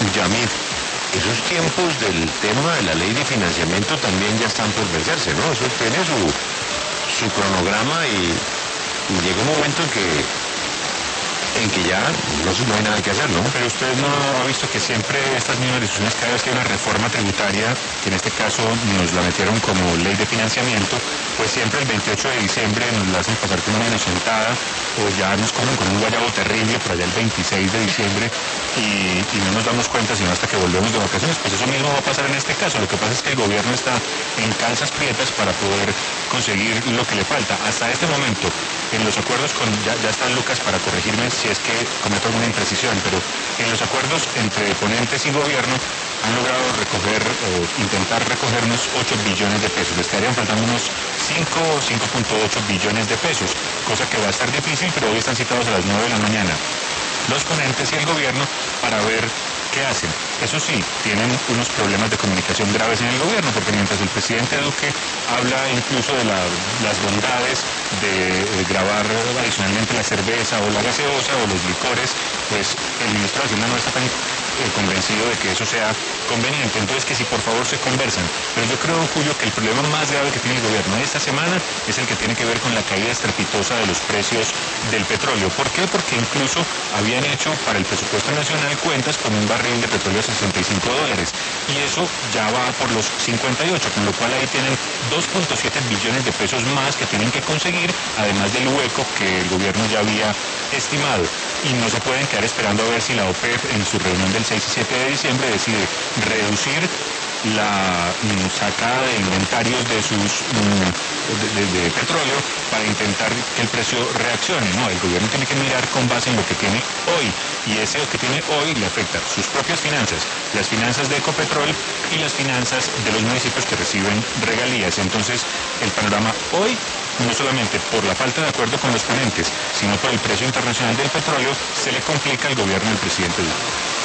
Yamid, esos tiempos del tema de la ley de financiamiento también ya están por vencerse, ¿no? Eso tiene su cronograma y llega un momento en que ya no hay nada que hacer, ¿no? Pero usted no ha visto que siempre estas mismas discusiones, cada vez que hay una reforma tributaria, que en este caso nos la metieron como ley de financiamiento, pues siempre el 28 de diciembre nos la hacen pasar como una inocentada, o ya nos comen con un guayabo terrible por allá el 26 de diciembre y no nos damos cuenta sino hasta que volvemos de vacaciones. Pues eso mismo va a pasar en este caso. Lo que pasa es que el gobierno está en calzas prietas para poder conseguir lo que le falta. Hasta este momento, en los acuerdos con, ya está Lucas para corregirme si es que cometo alguna imprecisión, pero en los acuerdos entre ponentes y gobierno han logrado recoger o intentar recoger unos 8 billones de pesos. Les quedarían faltando unos 5 o 5.8 billones de pesos, cosa que va a estar difícil, pero hoy están citados a las 9 de la mañana los ponentes y el gobierno para ver qué hacen. Eso sí, tienen unos problemas de comunicación graves en el gobierno, porque mientras el presidente Duque habla incluso de las bondades de grabar adicionalmente la cerveza o la gaseosa o los licores, pues el ministro de Hacienda no está tan convencido de que eso sea conveniente. Entonces, que si por favor se conversan. Pero yo creo, Julio, que el problema más grave que tiene el gobierno esta semana es el que tiene que ver con la caída estrepitosa de los precios del petróleo. ¿Por qué? Porque incluso habían hecho para el presupuesto nacional cuentas con un barril de petróleo a $65 y eso ya va por los 58, con lo cual ahí tienen 2.7 billones de pesos más que tienen que conseguir, además del hueco que el gobierno ya había estimado. Y no se pueden quedar esperando a ver si la OPEP en su reunión del 6 y 7 de diciembre decide reducir la sacada de inventarios de sus de petróleo para intentar que el precio reaccione. No, el gobierno tiene que mirar con base en lo que tiene hoy, y ese lo que tiene hoy le afecta sus propias finanzas, las finanzas de Ecopetrol y las finanzas de los municipios que reciben regalías. Entonces, el panorama hoy, no solamente por la falta de acuerdo con los ponentes, sino por el precio internacional del petróleo, se le complica al gobierno del presidente Duque.